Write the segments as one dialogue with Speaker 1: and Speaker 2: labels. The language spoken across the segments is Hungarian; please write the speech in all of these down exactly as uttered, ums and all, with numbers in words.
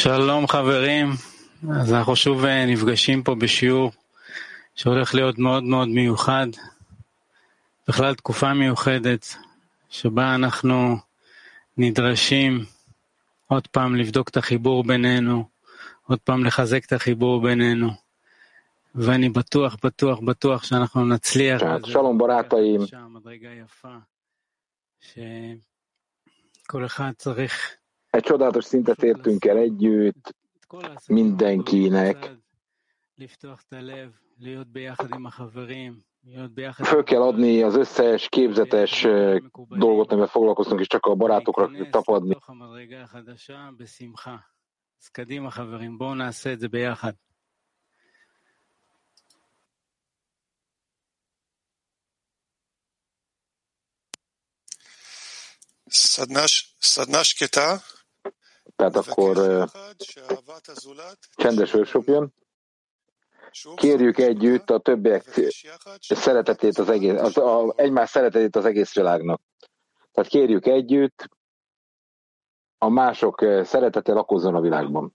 Speaker 1: שלום חברים, אז אנחנו שוב נפגשים פה בשיעור שהולך להיות מאוד מאוד מיוחד, בכלל תקופה מיוחדת שבה אנחנו נדרשים עוד פעם לבדוק את החיבור בינינו, עוד פעם לחזק את החיבור בינינו, ואני בטוח, בטוח, בטוח שאנחנו נצליח.
Speaker 2: שלום barátaim.
Speaker 1: מדרגה יפה, שכל אחד צריך
Speaker 2: Egy csodálatos szintet értünk el együtt, mindenkinek. Föl kell adni az összes képzetes dolgot, amivel foglalkoztunk, és csak a barátokra tapadni.
Speaker 3: Szadna sketa.
Speaker 2: Tehát akkor uh, csendes workshop jön. Kérjük együtt a többiek szeretetét az egész, az, a, egymás szeretetét az egész világnak. Tehát kérjük együtt, a mások szeretete lakozzon a világban.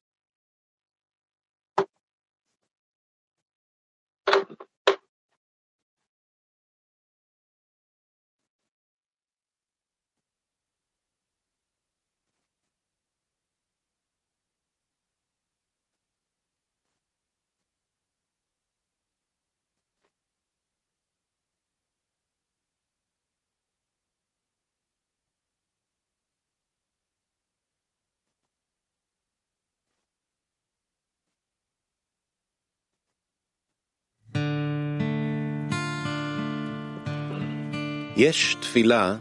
Speaker 4: יש תפילה,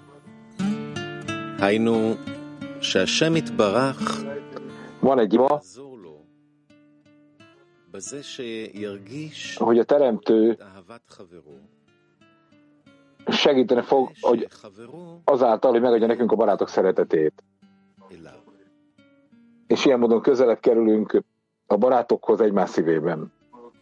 Speaker 4: היינו שהשם יתברך יעזור לו בזה שירגיש אהבת חברו.
Speaker 2: Segíteni fog, hogy azáltal, hogy megadja nekünk a barátok szeretetét. És ilyen módon közelebb kerülünk a barátokhoz egymás szívében.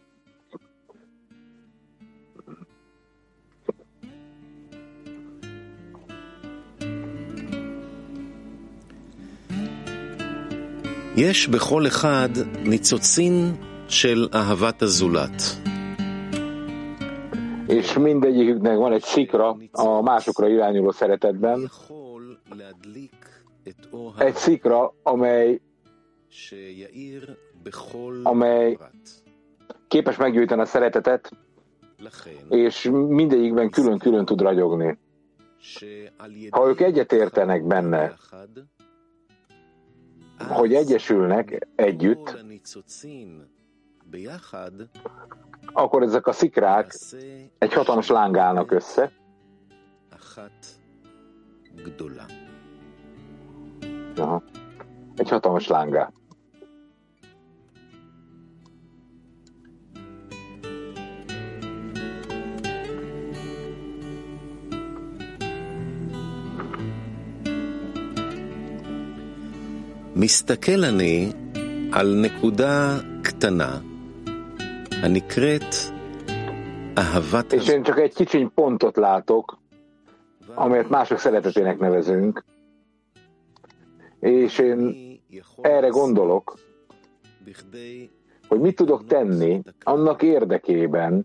Speaker 4: יש בכל אחד ניצוצין של אהבת הזולת.
Speaker 2: És mindegyiknek van egy szikra a másokra irányuló szeretetben. Egy szikra, amely, amely képes meggyújtani a szeretetet, és mindegyikben külön-külön tud ragyogni. Ha ők egyetértenek benne, hogy egyesülnek együtt, akkor ezek a szikrák egy hatalmas lángá állnak össze, Aha. egy hatalmas lángá.
Speaker 4: מסתכל אני על נקודה קטנה הנקראת אהבת.
Speaker 2: És én csak egy kicsiny pontot látok, amelyet mások szeretetének nevezünk, és én erre gondolok, hogy mit tudok tenni annak érdekében,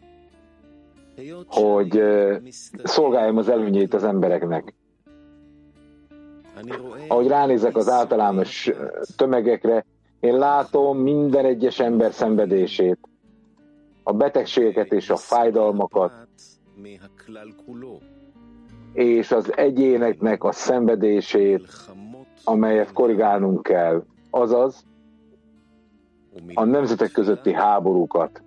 Speaker 2: hogy szolgáljam az előnyét az embereknek. Ahogy ránézek az általános tömegekre, én látom minden egyes ember szenvedését, a betegségeket és a fájdalmakat, és az egyéneknek a szenvedését, amelyet korrigálnunk kell, azaz a nemzetek közötti háborúkat.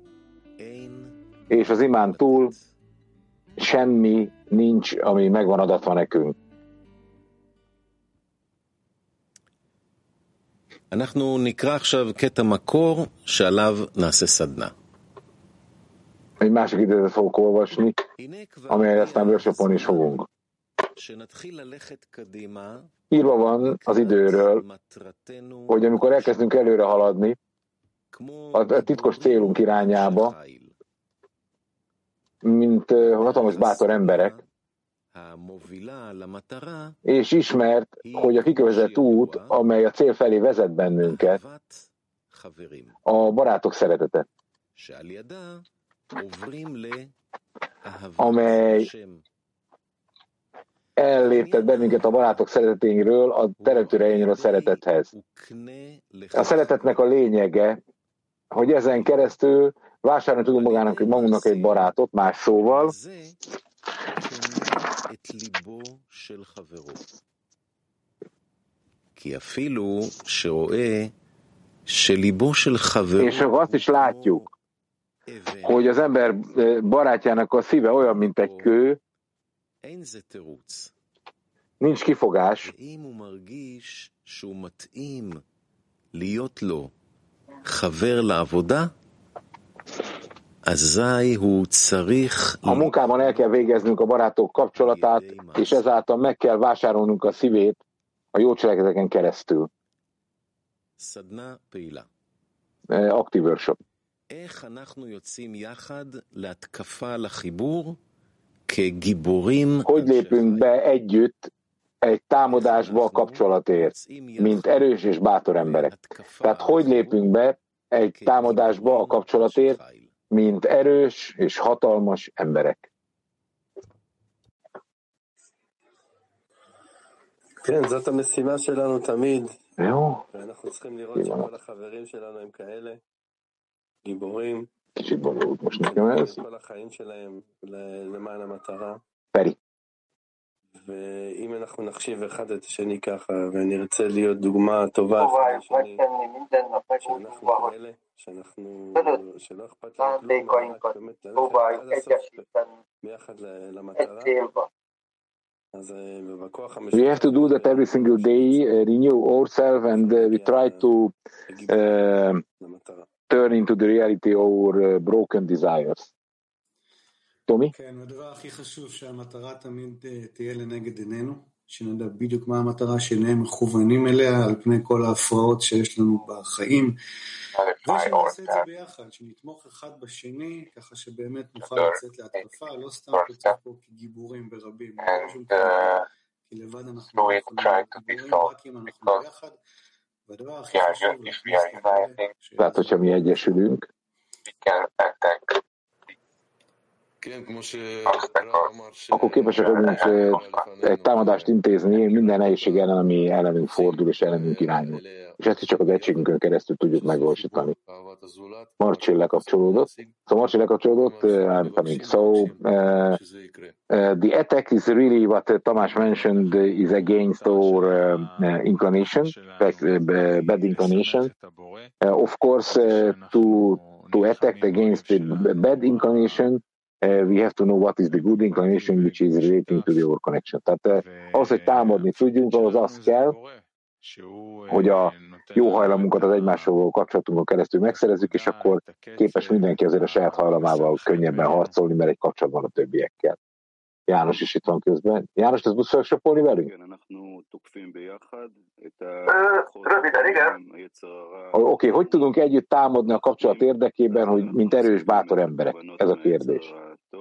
Speaker 2: És az imán túl semmi nincs, ami megvan adatva nekünk.
Speaker 4: אנחנו נקרא עכשיו קטע מקור שעליו נעשה סדנה.
Speaker 2: Egy másik idézetet fogok olvasni, amelyet aztán workshopon is fogunk. Írva van az időről, hogy amikor elkezdünk előre haladni a titkos célunk irányába, mint hatalmas bátor emberek, és ismert, hogy a kikövezett út, amely a cél felé vezet bennünket, a barátok szeretete, amely elléptet bennünket a barátok szeretetéről a teremtőre a szeretethez. A szeretetnek a lényege, hogy ezen keresztül vásárolni tudunk magának, magunknak egy barátot, más szóval, és azt is látjuk, hogy az ember barátjának a szíve olyan, mint egy kő, nincs kifogás, a munkában el kell végeznünk a barátok kapcsolatát, és ezáltal meg kell vásárolnunk a szívét a jó cselekedeteken keresztül. Aktív workshop. Hogy lépünk be együtt egy támadásba a kapcsolatért, mint erős és bátor emberek? Tehát hogy lépünk be egy támadásba a kapcsolatért, mint erős és hatalmas emberek?
Speaker 3: כן, זאת המשימה שלנו תמיד.
Speaker 2: jó.
Speaker 3: ואנחנו צריכים לראות שכל החברים שלנו הם כאלה, גיבורים.
Speaker 2: kicsit bonyolult most nekem ez.
Speaker 3: כל החיים שלהם למען המטרה.
Speaker 2: פרי.
Speaker 3: ואם אנחנו נחשיב אחד את השני ככה, ונרצה להיות דוגמה טובה אחד לשני, שאנחנו כאלה, שאנחנו, שלא אכפת לנו כלום, רק באמת ללכת עד הסוף ביחד למטרה.
Speaker 2: We have to do that every single day, uh, renew ourselves, and uh, we try to uh, turn into the reality our uh, broken desires. טומי?
Speaker 5: כן, הדבר הכי חשוב שהמטרה תמיד תהיה לנגד עינינו, שנדע בדיוק מה המטרה שנהם מכוונים אליה על פני כל ההפרעות שיש לנו בחיים, ושנעשה את זה ביחד, שנתמוך אחד בשני, ככה שבאמת נוכל לצאת להתקפה, לא סתם לצאת פה כגיבורים ברבים, כי לבד אנחנו לא יכולים גיבורים, רק אם אנחנו ביחד, והדבר הכי חשוב
Speaker 2: tehát, hogyha mi egyesülünk, akkor képesek vagyunk egy támadást intézni minden nehézség ellen, ami ellenünk fordul és ellenünk irányul. És ezt is csak az egységünkön keresztül tudjuk megvalósítani. Marcsi lekapcsolódott. So Marcsi lekapcsolódott, I'm coming. So uh, uh, the attack is really what Tamás mentioned is against our uh, inclination, uh, bad inclination. Uh, of course, uh, to, to attack against the bad inclination, Uh, we have to know what is the good inclination which is relating to the our connection. Tehát uh, ahhoz, hogy támadni tudjunk, ahhoz az kell, hogy a jó hajlamunkat az egymással kapcsolatunkon keresztül megszerezzük, és akkor képes mindenki azért a saját hajlamával könnyebben harcolni, mert egy kapcsolatban a többiekkel. János is itt van közben. János, ezt tudsz workshopolni velünk?
Speaker 6: Röviden, igen.
Speaker 2: Oké, okay, hogy tudunk együtt támadni a kapcsolat érdekében, hogy mint erős, bátor emberek? Ez a kérdés.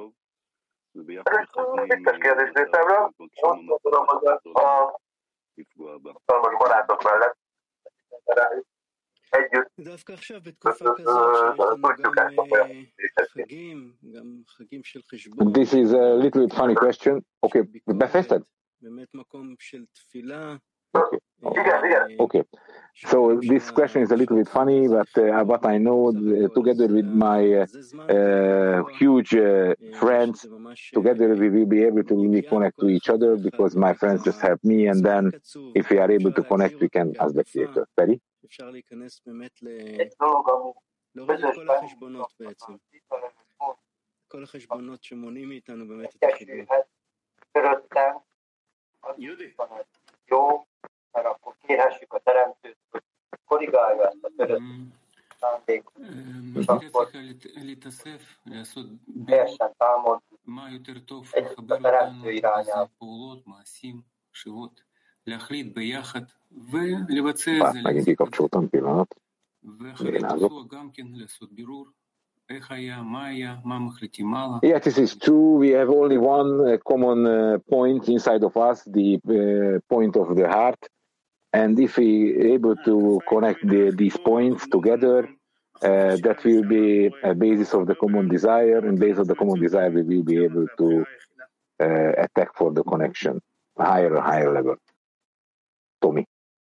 Speaker 6: Vicces kérdés részemről. Azt gondolom, hogy a szalmas barátok mellett együtt tudjuk ezt a folyamatot.
Speaker 2: This is a little bit funny question. Oké, okay, befejezted? Okay. Okay. So this question is a little bit funny, but uh, what I know, uh, together with my uh, uh, huge uh, friends, together we will be able to really connect to each other because my friends just help me, and then if we are able to connect, we can ask the creator. Ready?
Speaker 6: Egy dolog, ami közös
Speaker 5: כל החשבונות שמונעים מאיתנו באמת את
Speaker 6: החיבור. Köröttem, az van, hogy jó, mert akkor kérhessük a teremtőt, hogy korrigálja ezt a törött szándékot, és akkor teljesen támad együtt a teremtő irányába.
Speaker 2: Bár megint kikapcsoltam pillanat. Bénázok. Yes, this is true. We have only one uh, common uh, point inside of us, the uh, point of the heart. And if we able to connect the, these points together, uh, that will be a basis of the common desire. And based on the common desire, we will be able to uh, attack for the connection, higher and higher level. Tommy.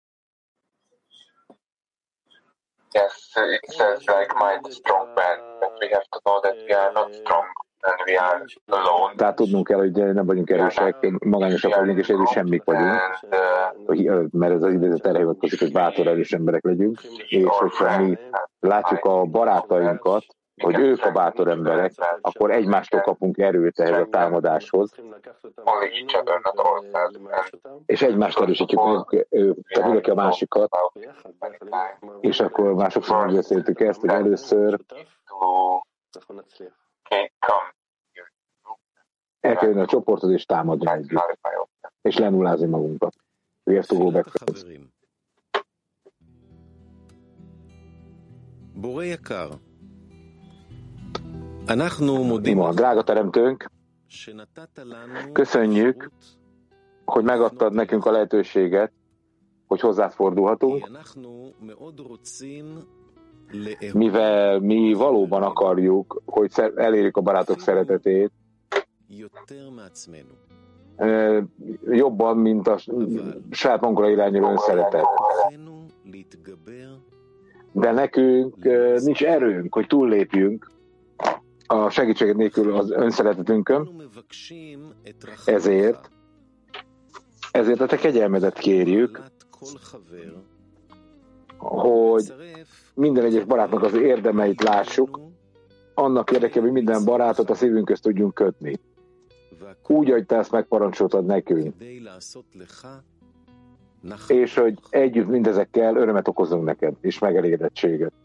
Speaker 7: Yes, it says like mind strong man, but we have to know that we are not strong and we are alone.
Speaker 2: Tehát tudnunk kell, hogy nem vagyunk erősek, magányosak vagyunk, és erős semmik vagyunk, mert ez az idézet erre hivatkozik, hogy bátor erős emberek legyünk, és hogyha mi látjuk a barátainkat, hogy ők a bátor emberek, akkor egymástól kapunk erőt ehhez a támadáshoz, és egymást erősítjük, tehát mindenki a másikat, és akkor már sokszor megbeszéltük ezt, hogy először el kell jönni a csoporthoz és támadni együtt, és lenullázni magunkat. We have to go back. Ima, drága teremtőnk, köszönjük, hogy megadtad nekünk a lehetőséget, hogy hozzád fordulhatunk, mivel mi valóban akarjuk, hogy elérjük a barátok szeretetét, jobban, mint a saját magunkra irányuló önszeretet. De nekünk nincs erőnk, hogy túllépjünk a segítséget nélkül az önszeretetünkön, ezért, ezért a te kegyelmedet kérjük, hogy minden egyes barátnak az érdemeit lássuk, annak érdekében, hogy minden barátot a szívünk közt tudjunk kötni. Úgy, ahogy te ezt megparancsoltad nekünk. És hogy együtt mindezekkel örömet okozunk neked, és megelégedettséget.